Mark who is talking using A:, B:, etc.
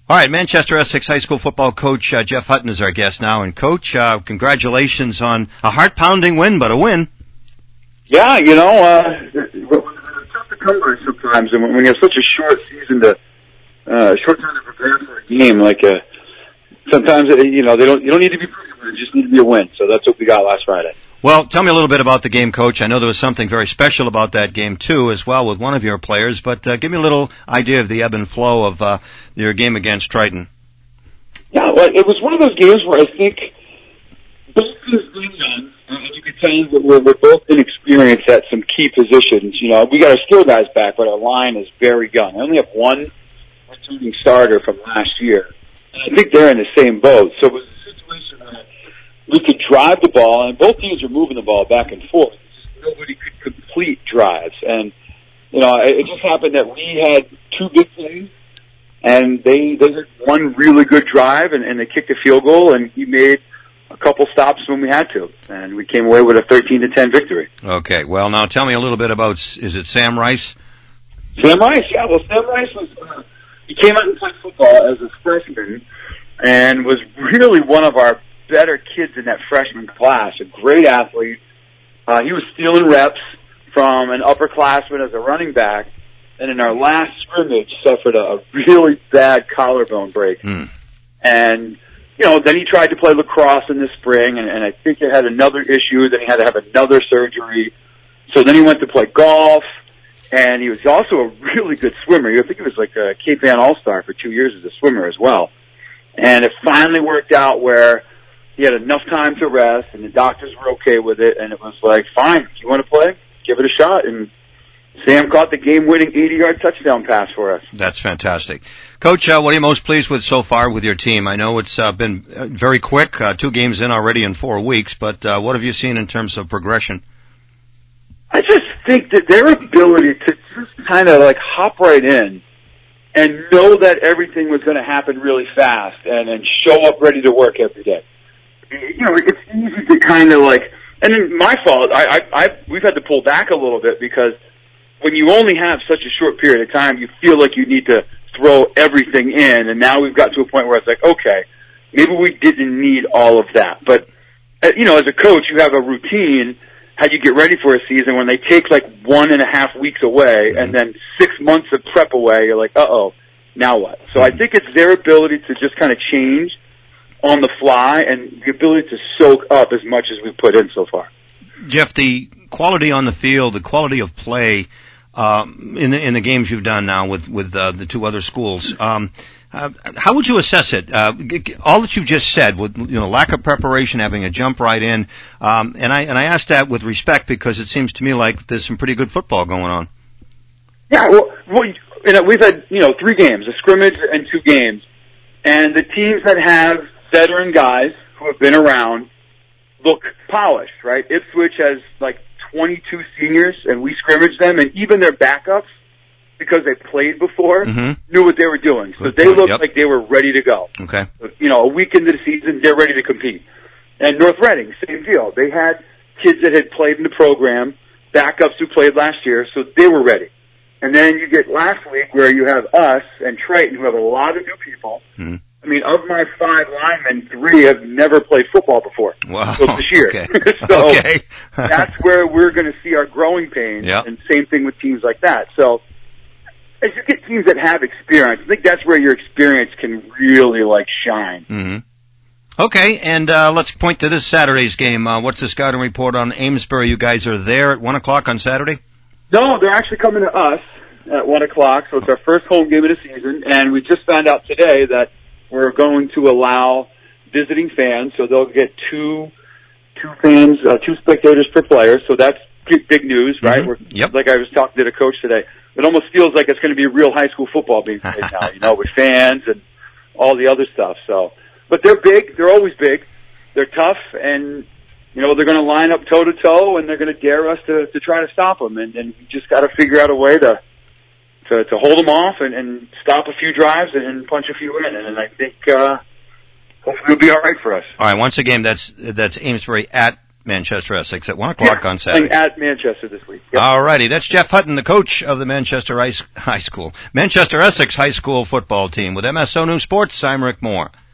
A: All right, Manchester Essex High School football coach Jeff Hutton is our guest now. And, Coach, congratulations on a heart-pounding win, but a win.
B: Yeah, it's tough to come by sometimes, and when you have such a short season short time to prepare for a game, sometimes you don't need to be perfect, you just need to be a win. So that's what we got last Friday.
A: Well, tell me a little bit about the game, Coach. I know there was something very special about that game, too, as well, with one of your players. But give me a little idea of the ebb and flow of your game against Triton.
B: Yeah, well, it was one of those games where I think both teams being young, and you could tell that we're both inexperienced at some key positions. We got our skill guys back, but our line is very young. I only have one returning starter from last year, and I think they're in the same boat. So it was a situation where we could drive the ball, and both teams were moving the ball back and forth. Just nobody could complete drives. And, it just happened that we had two big plays, and they had one really good drive, and they kicked a field goal, and he made a couple stops when we had to. And we came away with a 13-10 victory.
A: Okay, well, now tell me a little bit about, is it Sam Rice?
B: Sam Rice, yeah. Well, Sam Rice he came out and played football as a freshman, and was really one of our better kids in that freshman class, a great athlete. He was stealing reps from an upperclassman as a running back, and in our last scrimmage suffered a really bad collarbone break. And, then he tried to play lacrosse in the spring, and I think it had another issue. Then he had to have another surgery. So then he went to play golf, and he was also a really good swimmer. I think he was like a Cape Ann All-Star for 2 years as a swimmer as well. And it finally worked out where he had enough time to rest, and the doctors were okay with it, and it was like, fine, if you want to play, give it a shot. And Sam caught the game-winning 80-yard touchdown pass for us.
A: That's fantastic. Coach, what are you most pleased with so far with your team? I know it's been very quick, 2 games in already in 4 weeks, but what have you seen in terms of progression?
B: I just think that their ability to just kind of hop right in and know that everything was going to happen really fast and show up ready to work every day. It's easy to kind of and then my fault, we've had to pull back a little bit because when you only have such a short period of time, you feel like you need to throw everything in, and now we've got to a point where it's like, okay, maybe we didn't need all of that. But, as a coach, you have a routine how you get ready for a season. When they take 1.5 weeks away and then 6 months of prep away, you're like, uh-oh, now what? So I think it's their ability to just kind of change on the fly and the ability to soak up as much as we've put in so far.
A: Jeff, the quality on the field, the quality of play in the games you've done now with the 2 other schools, how would you assess it? All that you've just said, with lack of preparation, having a jump right in, and I ask that with respect because it seems to me like there's some pretty good football going on.
B: Yeah, well, we've had 3 games, a scrimmage and 2 games, and the teams that have veteran guys who have been around look polished, right? Ipswich has 22 seniors, and we scrimmage them, and even their backups, because they played before, knew what they were doing. So they looked like they were ready to go.
A: Okay.
B: A week into the season, they're ready to compete. And North Reading, same deal. They had kids that had played in the program, backups who played last year, so they were ready. And then you get last week where you have us and Triton, who have a lot of new people. I mean, of my 5 linemen, 3 have never played football before.
A: Wow.
B: So this year.
A: Okay.
B: So
A: okay.
B: That's where we're going to see our growing pains.
A: Yep.
B: And same thing with teams like that. So as you get teams that have experience, I think that's where your experience can really shine.
A: Okay, and let's point to this Saturday's game. What's the scouting report on Amesbury? You guys are there at 1 o'clock on Saturday?
B: No, they're actually coming to us at 1 o'clock, so it's our first home game of the season, and we just found out today that we're going to allow visiting fans, so they'll get two spectators per player, so that's big news, right? Like I was talking to the coach today, it almost feels like it's going to be real high school football being played now, with fans and all the other stuff, so. But they're big, they're always big, they're tough, and they're going to line up toe-to-toe, and they're going to dare us to try to stop them. And we just got to figure out a way to hold them off and stop a few drives and punch a few in. And I think hopefully it'll be all right for us.
A: All right, once again, that's Amesbury at Manchester Essex at 1 o'clock on Saturday.
B: At Manchester this week. Yep.
A: All righty. That's Jeff Hutton, the coach of the Manchester Essex High School football team. With MSO News Sports, I'm Rick Moore.